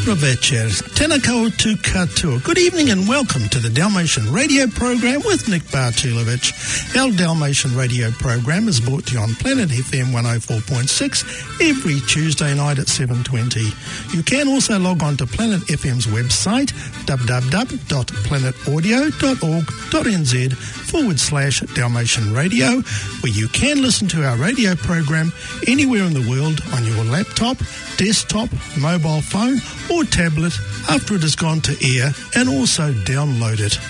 Dobro večer, tena kao tu katoa. Good evening and welcome to the Dalmatian Radio Program with Nick Bartulovic. Our Dalmatian Radio Program is brought to you on Planet FM 104.6 every Tuesday night at 7:20. You can also log on to Planet FM's website, www.planetaudio.org.nz/Dalmatian Radio, where you can listen to our radio program anywhere in the world on your laptop, desktop, mobile phone or tablet after it has gone to air, and also download it.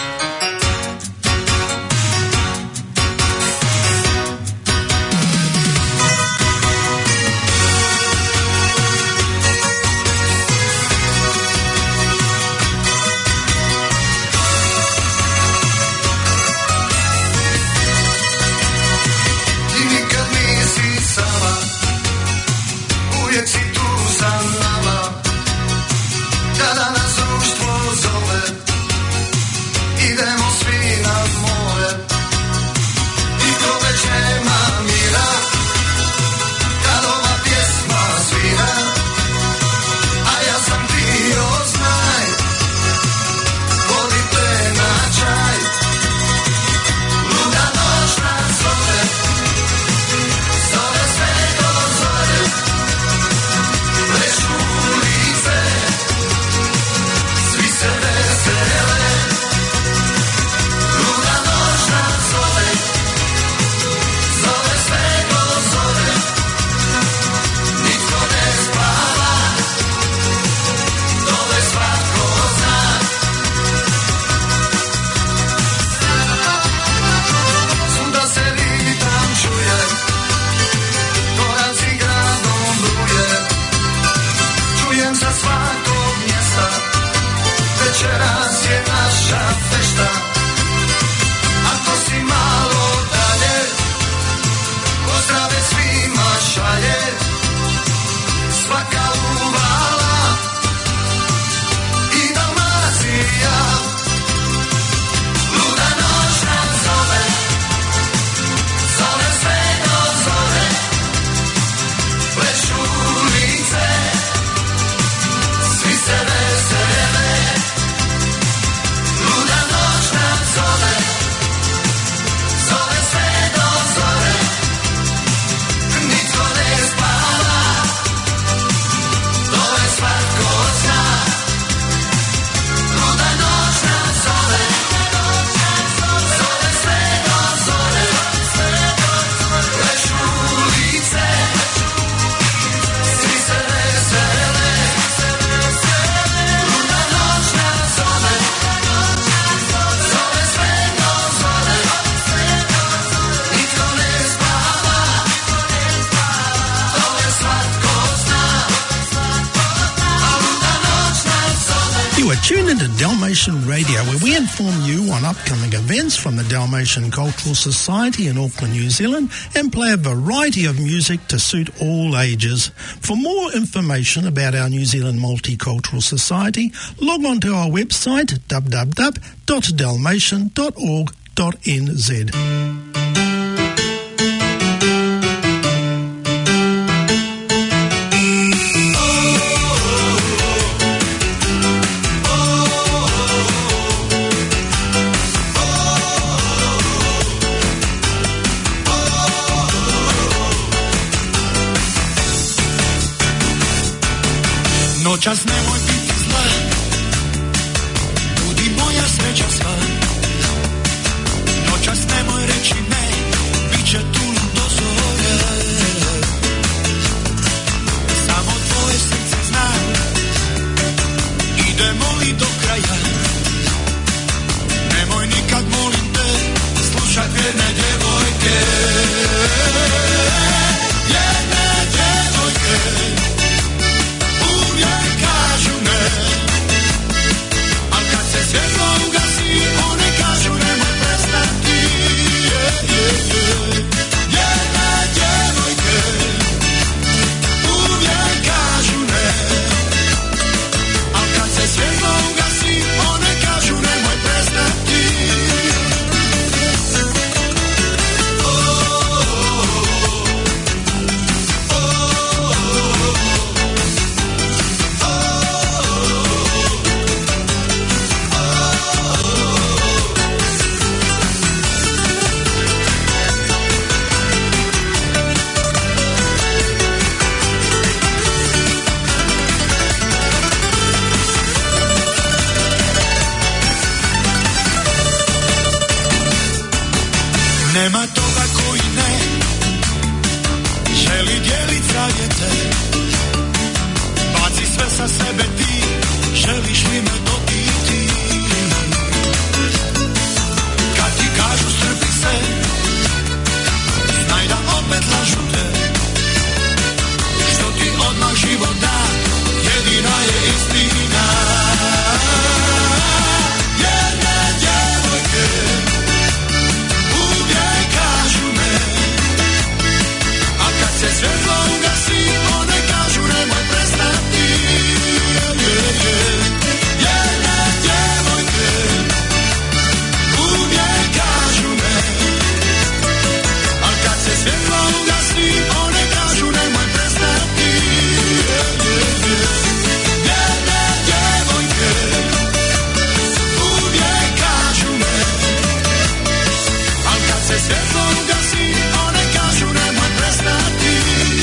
Dalmatian Radio, where we inform you on upcoming events from the Dalmatian Cultural Society in Auckland, New Zealand, and play a variety of music to suit all ages. For more information about our New Zealand Multicultural Society, log on to our website, www.dalmatian.org.nz. Noćas nemoj biti zla, budi moja sreća sva. Noćas nemoj reći ne, bit će tu do zore. Samo tvoje srce zna, idemo li do kraja. Nemoj nikad, molim te, slušaj vjerne djevojke. Vjerne djevojke uvijek kažu ne, al kad se svjetlo ugasi, one kažu nemoj prestati. Vjerne djevojke uvijek kažu ne, al kad se svjetlo ugasi, one kažu nemoj prestati. Oh, Nema toga koji ne želi dijelit savjete. Baci sve sa sebe ti, želiš li me dobiti? Kad ti kažu strpi se, znaj da opet lažu te. Što ti odmah život da, jedina je istina. Jedne djevojke uvijek kažu ne, a kad se svjetlo ugasi, one kažu nemoj prestati. Jedne djevojke uvijek kažu ne, a kad se svjetlo ugasi, one kažu nemoj prestati. Jedne djevojke uvijek kažu ne, a kad se svjetlo ugasi, one kažu nemoj prestati.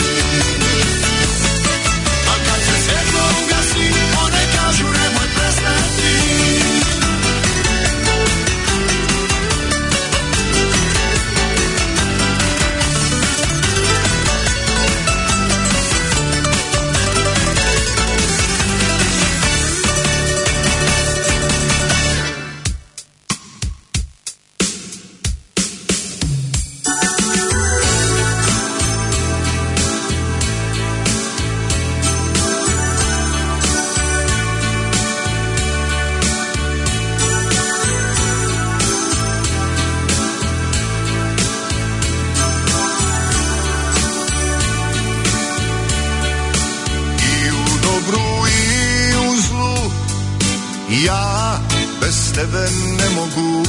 A kad se svjetlo ugasi, one kažu nemoj prestati. Ja bez tebe ne mogu,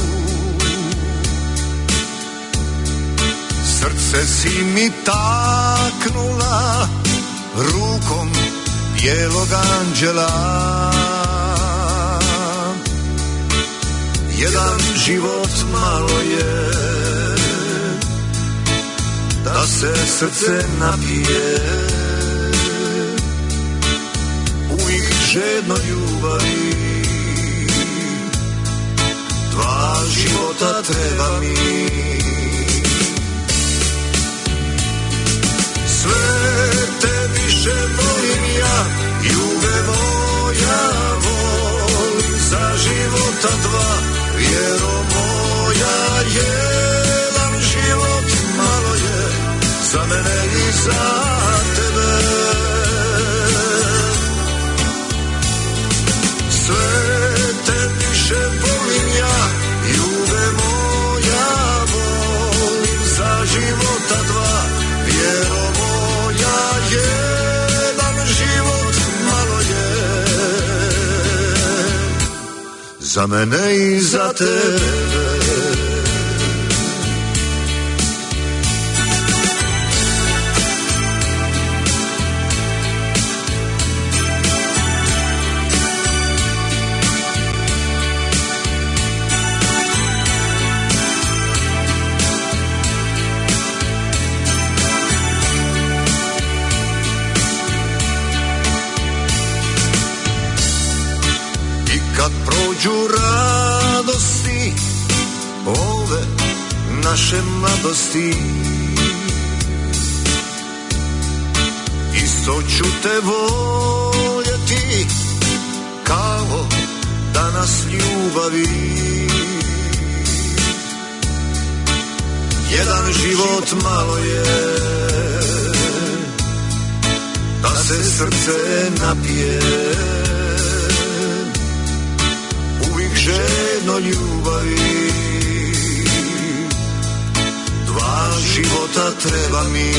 srce si mi taknula rukom bijelog anđela. Jedan život malo je da se srce napije, uvijek žedno ljubavi. Dva života treba mi, sve te više volim ja, ljubav moja volim, za života dva, vjero moja, jedan život malo je, za mene i za tebe. Sve te više volim ja, ljubav moja volim, za života dva, vjero moja, jedan život malo je, za mene i za tebe. Prođu radosti ove naše mladosti, isto ću te voljeti kao danas ljubavi. Jedan život malo je da se srce napije, žedno ljubavi. Dva života treba mi,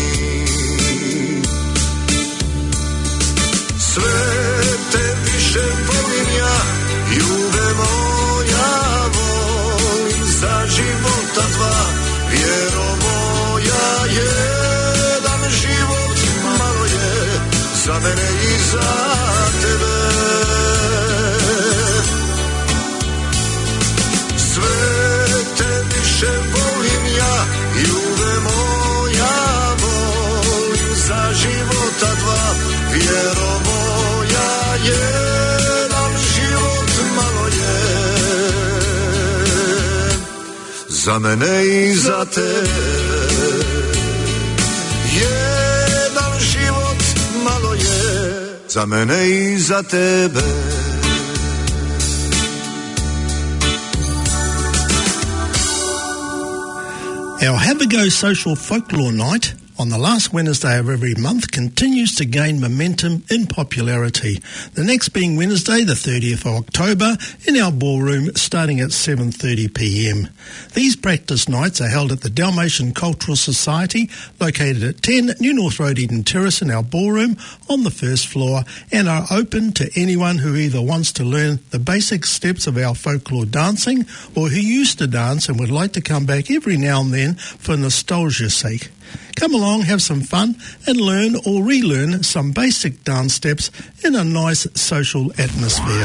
sve te više volim ja, ljubav moja volim, za života dva, vjero moja, jedan život malo je, za mene i za tebe. Sve te više volim ja, ljubav moja volim, za života dva, vjero moja, jedan život malo je, za mene i za tebe. Jedan život malo je za mene i za tebe. Our Have a Go Social Folklore Night on the last Wednesday of every month continues to gain momentum in popularity. The next being Wednesday, the 30th of October, in our ballroom starting at 7:30 p.m. These practice nights are held at the Dalmatian Cultural Society, located at 10 New North Road, Eden Terrace, in our ballroom on the first floor, and are open to anyone who either wants to learn the basic steps of our folklore dancing or who used to dance and would like to come back every now and then for nostalgia's sake. Come along, have some fun, and learn or relearn some basic dance steps in a nice social atmosphere.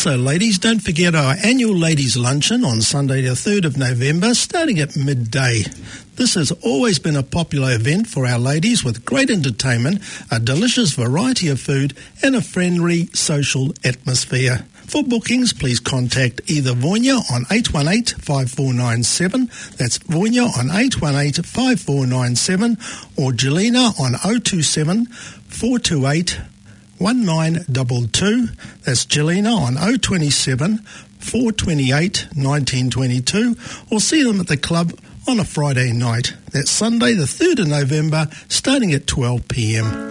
Also, ladies, don't forget our annual Ladies' Luncheon on Sunday the 3rd of November, starting at midday. This has always been a popular event for our ladies with great entertainment, a delicious variety of food and a friendly social atmosphere. For bookings, please contact either Vonya on 818-5497, that's Vonya on 818-5497, or Jelena on 027-428-1922, that's Jelena on 027-428-1922, or see them at the club on a Friday night. That's Sunday the 3rd of November, starting at 12 p.m.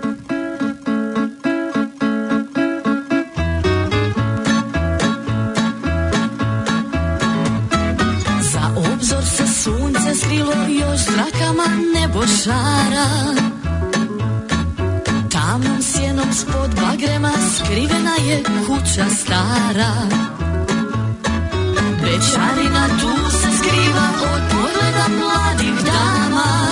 Sunce svilo još zrakama nebo šara, tamnom sjenom spod bagrema skrivena je kuća stara. Bećarina tu se skriva od pogleda mladih dama,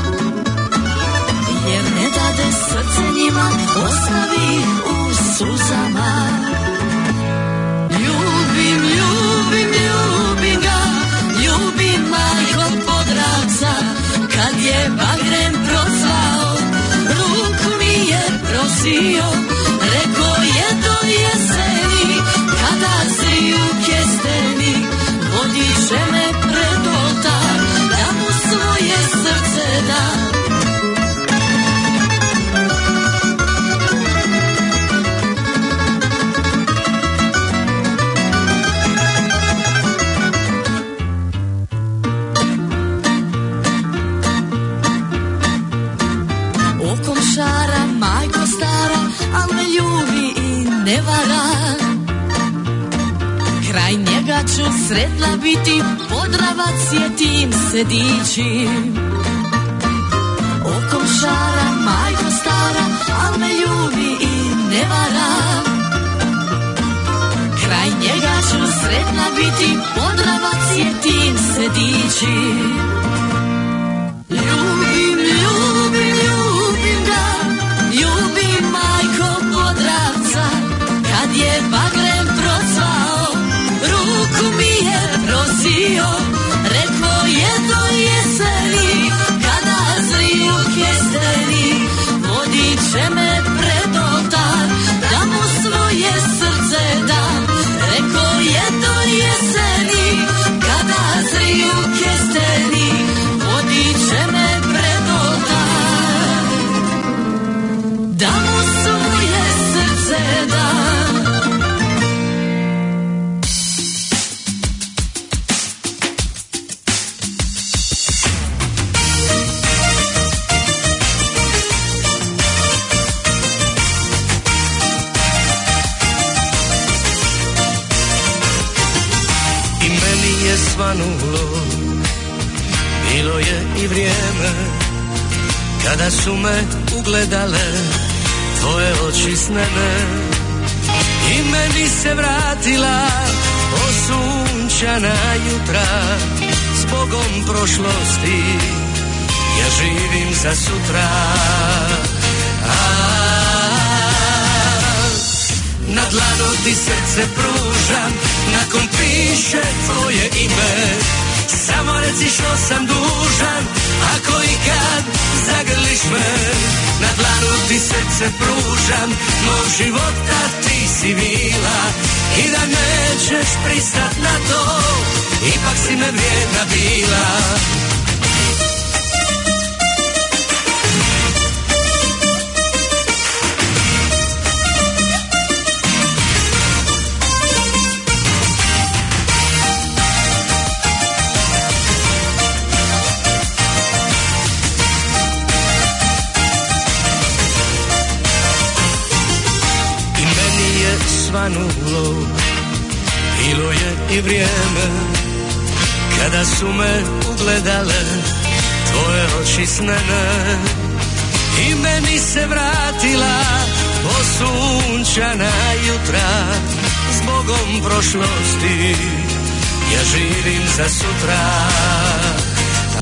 jer ne dade srce njima, ostavi ih u suzama. Ljubim, ljubim, ljubim ga, ljubim majko Podravca, kad je bagrem procvao, ruku mi je prosio, rekao je do jeseni, kada zriju kesteni, vodit će me pred oltar, da mu svoje srce dam. Majko stara, al me ljubi i ne vara. Kraj njega ću sretna biti, Podravac je tim se diči. Okom šara, majko stara, al me ljubi i ne vara. Kraj njega ću sretna biti, Podravac je tim se diči. Ljubim, ljubim, ljubim ga, ljubim majko Podravca, kad je bagrem procvao, ruku mi je prosio, rekao je do jeseni, kada zriju kesteni, vodit će me pred oltar, da mu svoje srce dam. Rekao je do jeseni, kada zriju kesteni, vodit će me pred oltar, da mu svoje srce dam. I meni je svanulo, bilo je i vrijeme, kada su me ugledale tvoje oči snene. I meni se vratila osunčana jutra, s Bogom prošlosti ja živim za sutra. Na dlanu ti srce pružam, na kom piše tvoje ime. Samo reci što sam dužan, ako ikad zagrliš me. Na dlanu ti srce pružam, mog života ti si bila. I da nećeš pristat na to, ipak si me vrijedna bila. Svanulo, bilo je i vrijeme, kada su me ugledale tvoje oči snene. I meni se vratila osunčana jutra, s Bogom prošlosti ja živim za sutra.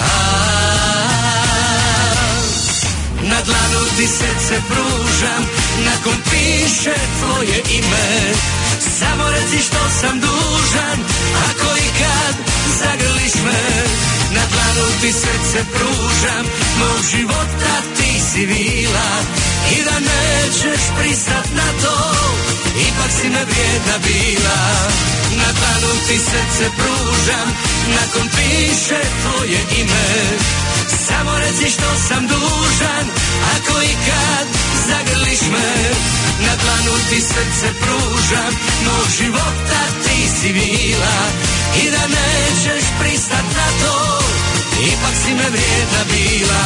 Na dlanu ti srce pružam, na kom piše tvoje ime. Samo reci što sam dužan, ako i kad zagrliš me. Na dlanu ti srce pružam, mog života ti si vila. I da nećeš pristat na to, ipak si me vrijedna bila. Na dlanu ti srce pružam, na kom piše tvoje ime. Samo reci što sam dužan, ako i kad zagrliš me. Na dlanu ti srce pružam, mog života ti si vila. I da nećeš pristat na to, ipak si me vrijedna bila.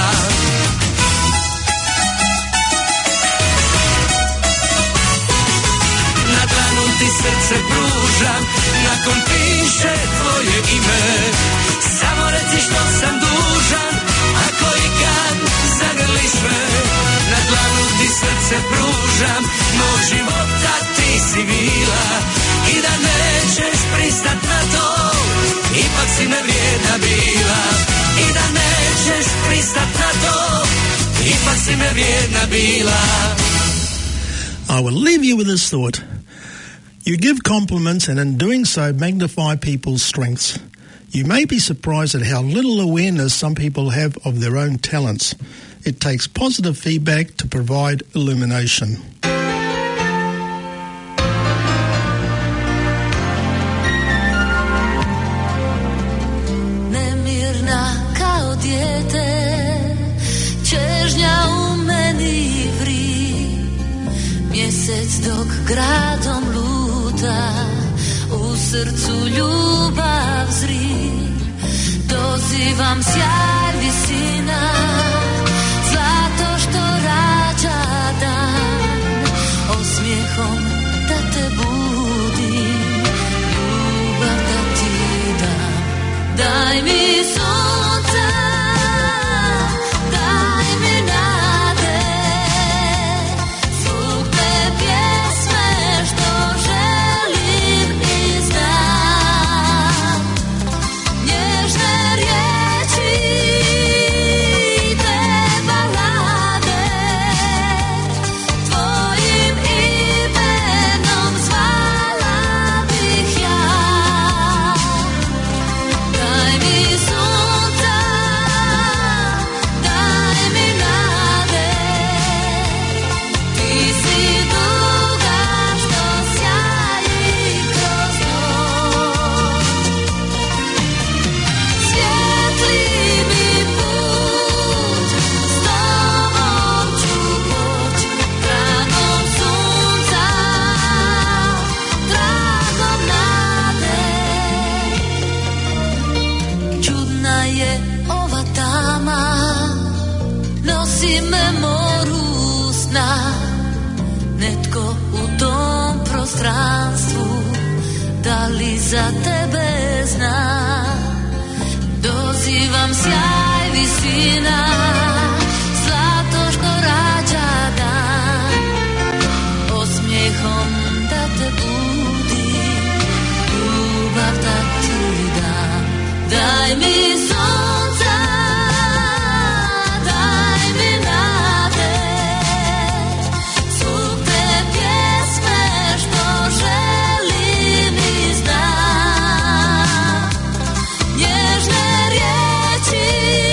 Na dlanu ti srce pružam, na kom piše tvoje ime. Samo reci što sam dužan, ako i kad zagrliš me. Na dlanu ti srce pružam, mog života ti si vila. I da nećeš pristat na to, ipak si me vrijedna bila. I da nećeš pristat na to, ipak si me vrijedna bila. I will leave you with this thought. You give compliments and in doing so magnify people's strengths. You may be surprised at how little awareness some people have of their own talents. It takes positive feedback to provide illumination. Nemirna kao dijete, čežnja u meni vri. Mjesec dok gradom luta, u srcu ljubav zri. Dozivam sjaj visina, zlato što rađa dan. Osmijehom da te budim, ljubav da ti dam. Daj mi sunca, daj mi nade, zvuk te pjesme što želim i znam. Nježne riječi te balade, tvojim imenom zvala bih ja. Daj mi sunca, daj mi nade, ti si duga što sjaji kroz noć. Svijetli mi put, s tobom ću poć, tragom sunca, tragom nade. Čudna je ova tama, nosi me moru sna. Netko u tom prostranstvu, da li za tebe zna? Dozivam sjaj visina, zlato što rađa dan. Osmijehom da te budim, ljubav da ti dam. Daj mi sunca, daj mi nade, zvuk te pjesme što želim i znam. Nježne riječi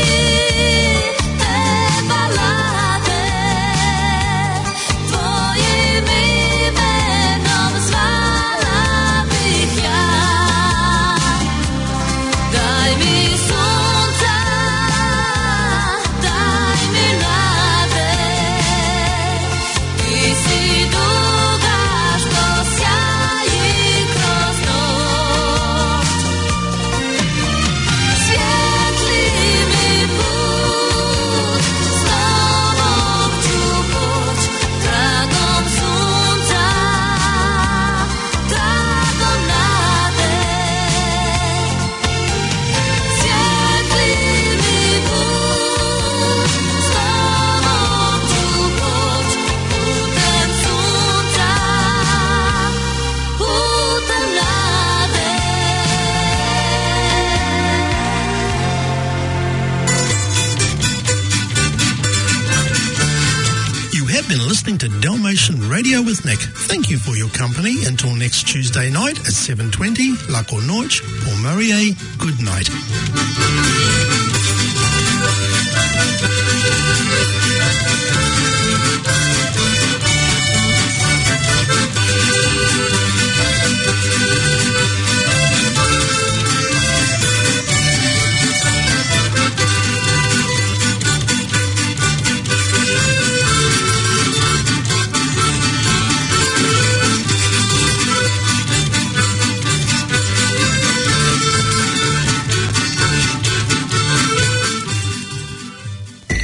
been listening to Dalmatian Radio with Nick. Thank you for your company. Until next Tuesday night at 7:20, La Cornoche, pour Marie, good night.